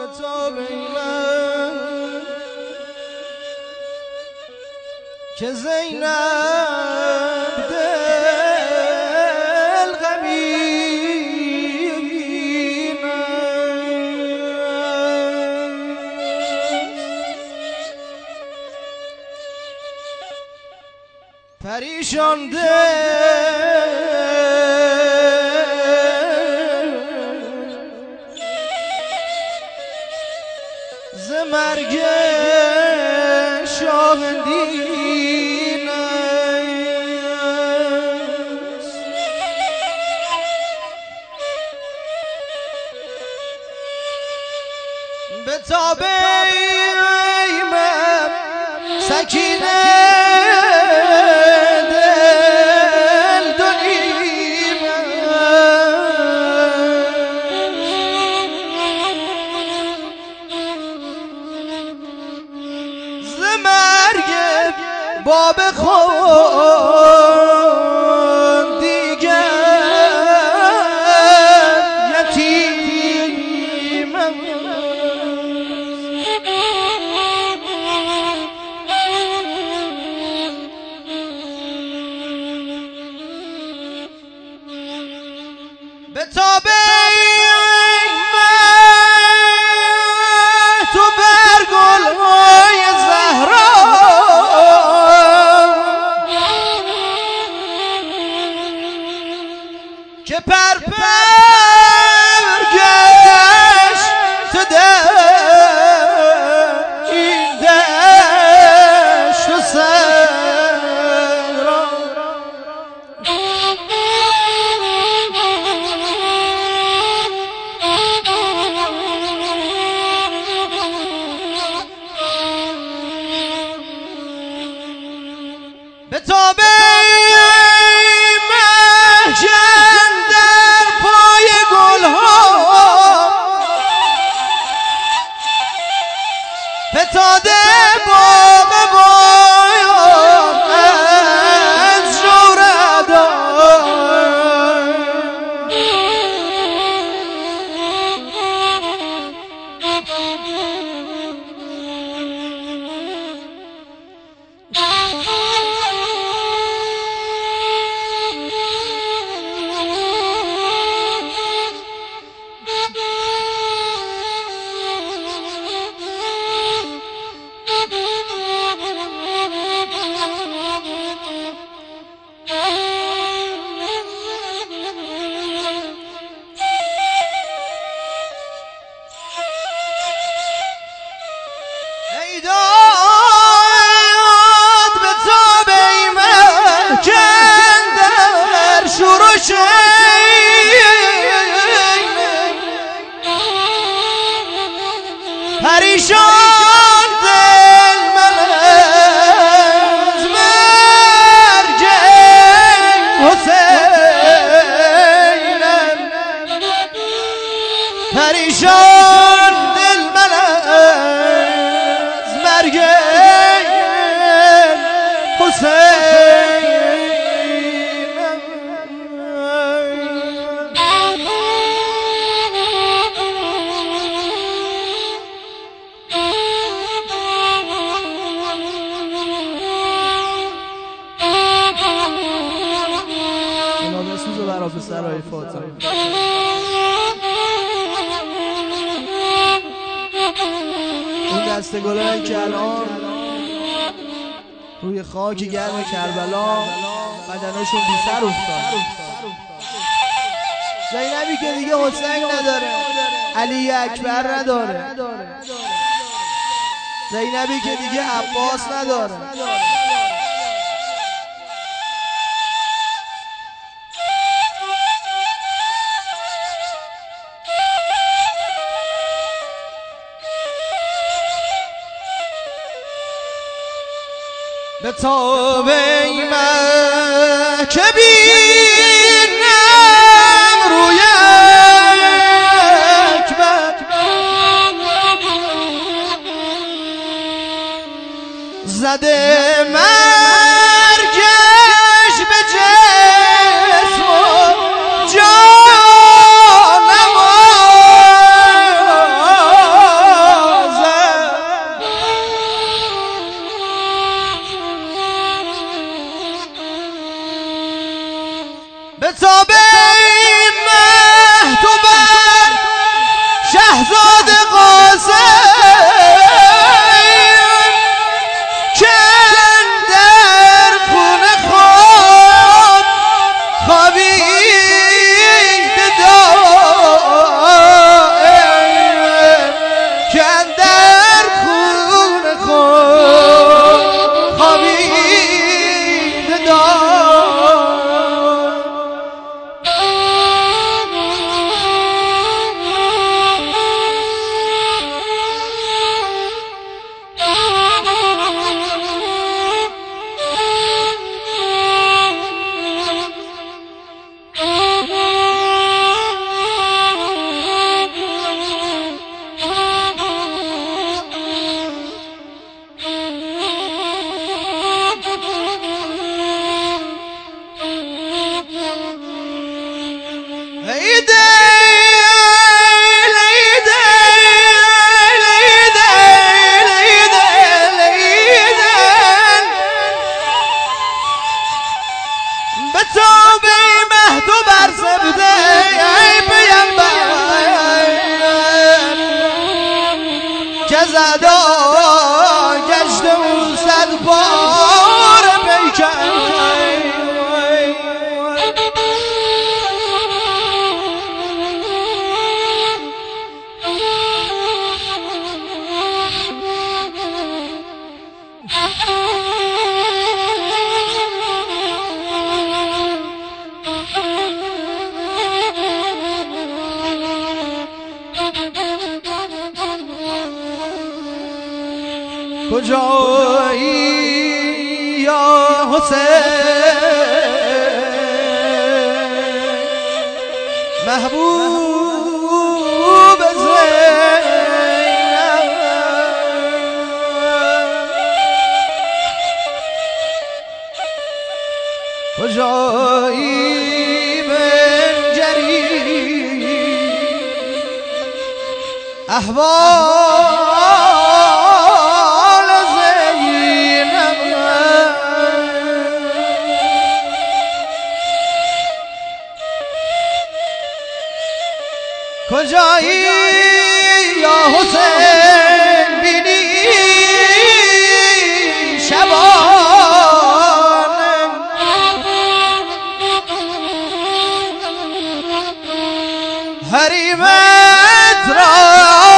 که زینب دل غمین پریشان دل ز مرگ شاهدین است به تابه من سکینه دل دنیم ز مرگ باب خود دیگر یتیم به تابه تو بر گلهای زهرا که پر گشت در این دشت و صحرا به تابه محشر در پای گلها فتاده باغ بایان از جوردان پریشان دل من از مرگ حسینم پریشان دل من از مرگ حسینم برای سرای فاطمه اون دسته گلایی که الان روی خاک گرم کربلا بدنشون بی سر افتاد زینبی که دیگه حسین نداره علی اکبر نداره زینبی که دیگه عباس نداره به تابه من که بینم روی اکبر زده مرگش به جسم و جانم کجایی یا حسین محبوب زینب کجایی بنجری احوال زینب کجایی یا حسین بینی شبان حریمت را